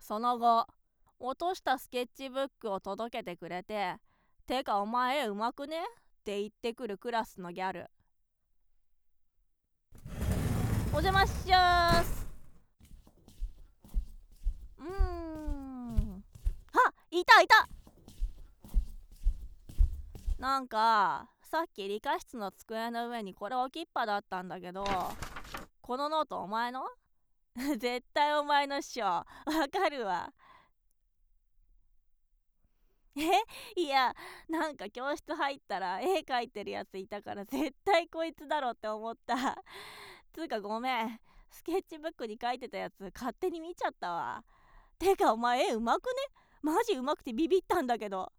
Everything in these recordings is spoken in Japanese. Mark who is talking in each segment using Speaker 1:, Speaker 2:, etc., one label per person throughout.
Speaker 1: その後、落としたスケッチブックを届けてくれて、てかお前絵うまくねって言ってくるクラスのギャル。お邪魔しゃーす。いたいた。なんかさっき理科室の机の上にこれ置きっぱだったんだけど、このノートお前の？絶対お前のっしょ。わかるわ。いや、なんか教室入ったら絵描いてるやついたから絶対こいつだろって思った。つうかごめん、スケッチブックに描いてたやつ勝手に見ちゃったわ。てかお前絵うまくね？マジうまくてビビったんだけど。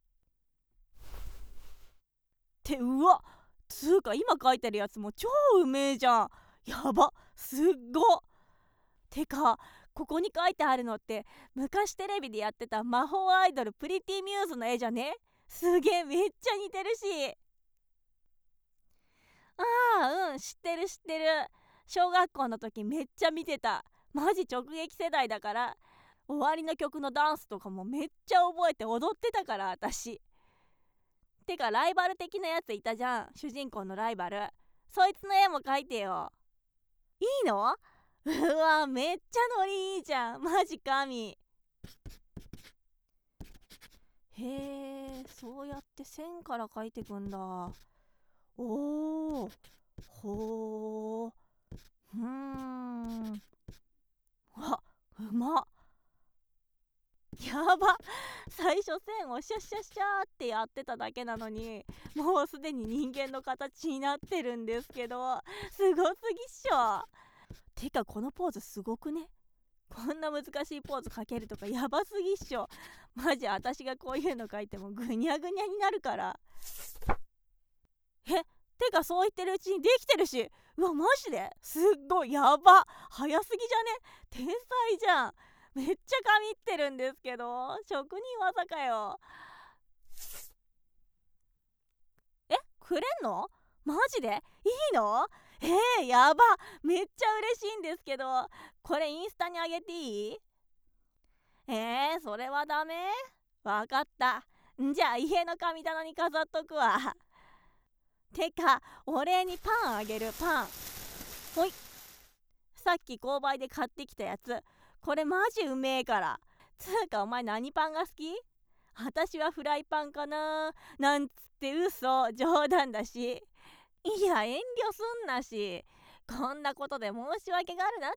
Speaker 1: ってうわ、つうか今描いてるやつも超うめえじゃん。やば、すっご。てかここに書いてあるのって昔テレビでやってた魔法アイドルプリティミューズの絵じゃね？すげえ、めっちゃ似てるし。知ってる知ってる。小学校の時めっちゃ見てた。マジ直撃世代だから。終わりの曲のダンスとかもめっちゃ覚えて踊ってたから私。てかライバル的なやついたじゃん、主人公のライバル。そいつの絵も描いてよ。いいの？うわ、めっちゃノリいいじゃん、マジ神。へえ、そうやって線から描いてくんだ。おー、ほー、わ、うまっ。やば、最初線をシャッシャッシャーってやってただけなのにもうすでに人間の形になってるんですけど、すごすぎっしょ。てかこのポーズすごくね？こんな難しいポーズかけるとかやばすぎっしょ。マジ私がこういうの書いてもぐにゃぐにゃになるから。てかそう言ってるうちにできてるし。うわマジですっごいやば、早すぎじゃね？天才じゃん。めっちゃ神ってるんですけど、職人技かよ。くれんの？マジでいいの？やば、めっちゃ嬉しいんですけど、これインスタにあげていい？それはダメ？わかった。じゃあ家の神棚に飾っとくわ。てかお礼にパンあげる。パンほい。さっき購買で買ってきたやつ、これマジうめえから。つうかお前何パンが好き？私はフライパンかななんつって嘘、冗談だし。いや遠慮すんなし、こんなことで申し訳があるなって。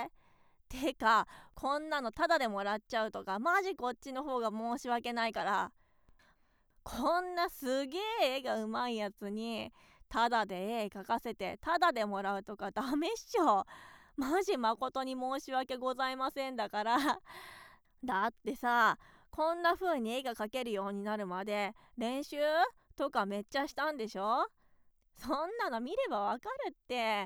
Speaker 1: てかこんなのタダでもらっちゃうとかマジこっちの方が申し訳ないから。こんなすげえ絵がうまいやつにタダで絵描かせてタダでもらうとかダメっしょ。マジ誠に申し訳ございませんだから。だってさ、こんな風に絵が描けるようになるまで練習とかめっちゃしたんでしょ？そんなの見ればわかるって。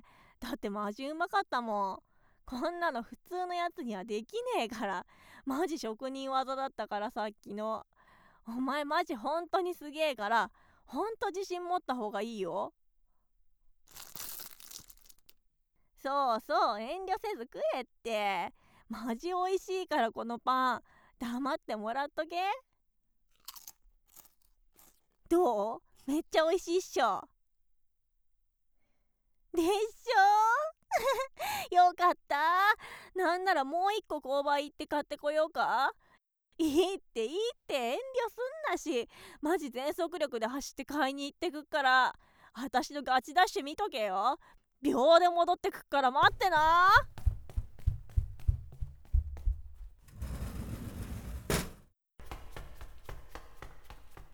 Speaker 1: だってマジうまかったもん。こんなの普通のやつにはできねえから。マジ職人技だったからさっきの。お前マジ本当にすげえから、ほんと自信持った方がいいよ。そうそう、遠慮せず食えって。マジ美味しいからこのパン。黙ってもらっとけ。どう？めっちゃ美味しいっしょ。でしょ？よかった。なんならもう一個購買行って買ってこようか？いいって遠慮すんなし。マジ全速力で走って買いに行ってくっから。私のガチダッシュ見とけよ。秒で戻ってくっから待ってな。